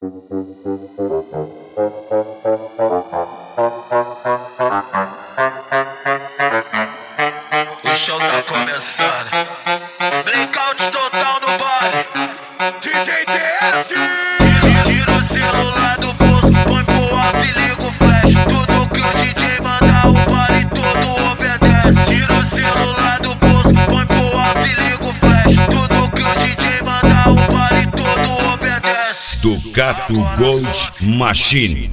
O show tá começando. Blackout total no baile. DJ TS. Tira o celular do bolso, põe pro alto e liga o flash. Tudo que o DJ mandar, o baile todo obedece. Tira o celular do bolso, põe pro alto e liga o flash. Tudo que o DJ mandar, o baile todo obedece. Ducato Gold Machine.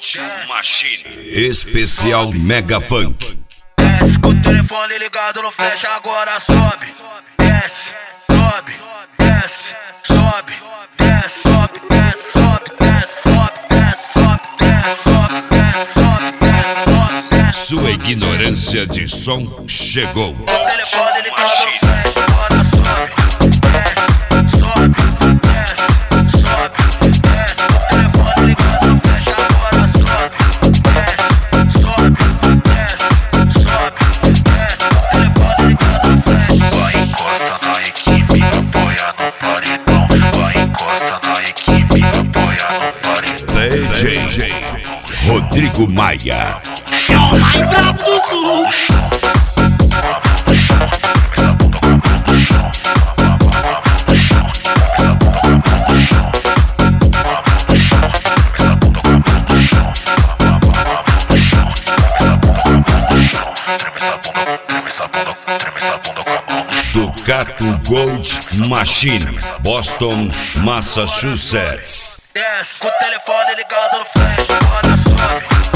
Especial Mega Funk. Desce com o telefone ligado no flash, agora sobe. Desce, sobe, desce, sobe, desce, sobe, desce, sobe, desce, sobe, desce, sobe, desce, sobe, desce, sobe, desce, sobe, desce. Sua ignorância de som chegou. O telefone ligado no flash, agora sobe. Desce, sobe, desce, sobe, desce. O telefone ligado no flash, agora sobe. Desce, sobe, desce, sobe, desce. O telefone ligado no flash. Vai encosta na equipe, apoia no paredão. Vai encosta na equipe, apoia no paredão. DJ Rodrigo Maia. É o mais brabo do sul. Ducato Gold Machine, Boston, Massachusetts. Desce com o telefone ligado no flash, agora sobe.